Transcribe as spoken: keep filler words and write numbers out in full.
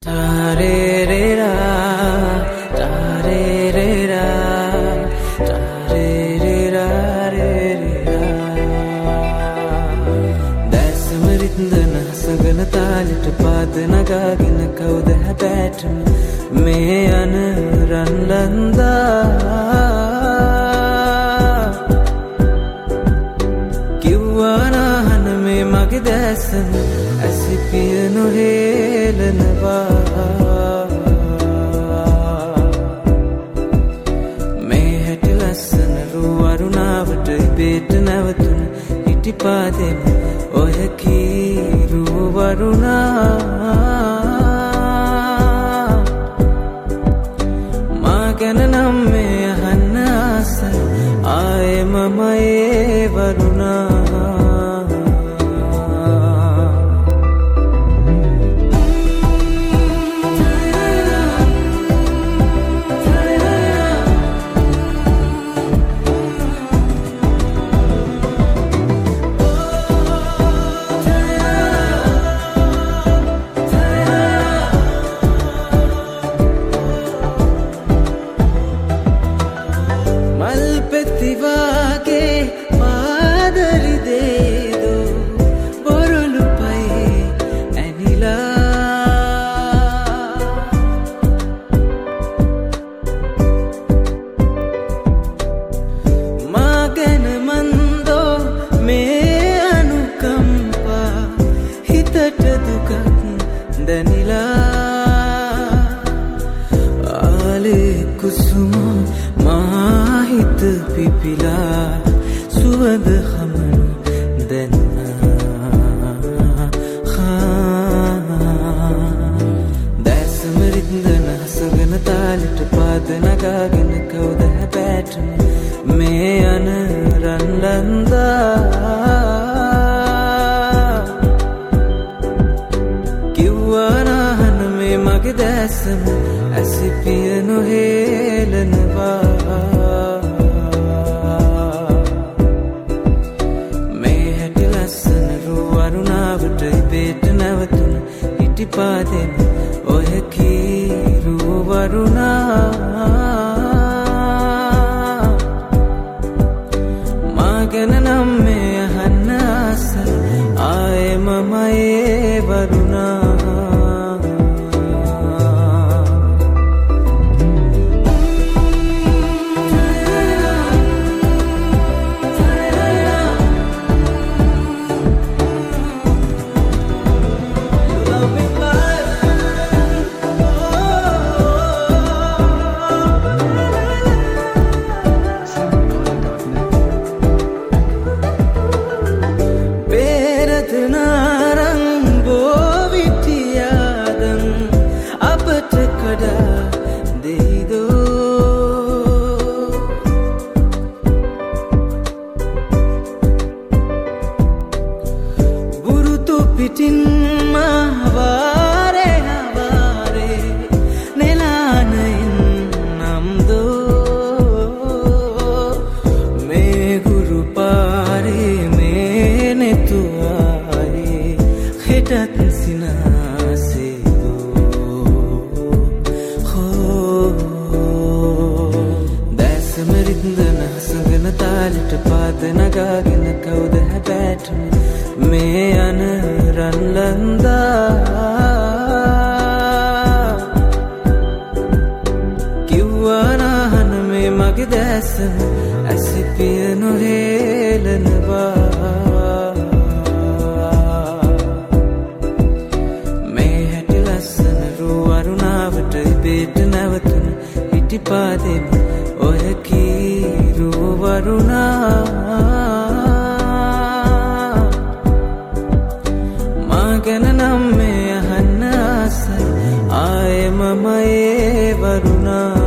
Ta-re-re-ra, ta-re-re-ra, ta-re-re-ra, re-re-ra. දැසමරින්දන හසගන තාලෙට පාද නගාගෙන කවුද හැබෑටම මේ යන රන්ලන්දා කිව්වානාහන මේ මගේ දැසම ඇසිපිය නොහෙලනවා. මේ හැටි ලස්සන රූ අරුණාවට ඉබේට නැවතුන ඉටිපාදෙම ඔය කීරු වරුණා මා ගැන නම් මේ අහන්න ආසයි ආයේ මම ඒ වරුණා. ප්‍රතිවාගේ පාදරි දේදෝ බොරලු පයේ ඇනිලා මා ගැන මන්දෝ මේ අනුකම්පා හිතට දුකක් දැනිලා ආලේ කුසුමෝ මාහිත පිපිලා සුවඳ හමනු දැන්නා දැසමරින්දන හසගෙන තාලෙට පාද නගාගෙන කවුද හැබෑටම මේ යන රන්ලන්දා කිව්වානාහන මේ මගේ දැසම ඇසිපිය නොහෙලනවා. ඉබේට නැවතුන ඉටිපාදෙම ඔය කීරු වරුණා මා ගැන නම් මේ අහන්න ආසයි ආයේ මම ඒ වරුණා. පිටින් මාවාරේ හවාරේ නෙලානයින් නම්දෝ මේ ගුරු පාරේ මේ නෙතුවාරේ හෙටත් සිනාසේදෝ හෝ දැසමරින්දන හසගෙන තාලෙට පාද නගාගෙන කවුද හැබෑටම මේ යන රන්ලන්දා කිව්වානාහන මේ මගේ දැසම ඇසිපිය නොහෙලනවා. මේ හැටි ලස්සන රූ අරුණාවට ඉබේට නැවතුන ඉටිපාදෙම ඔය කීරු වරුණා ගැන නම් මේ අහන්න ආසයි ආයේ මම ඒ වරුණා.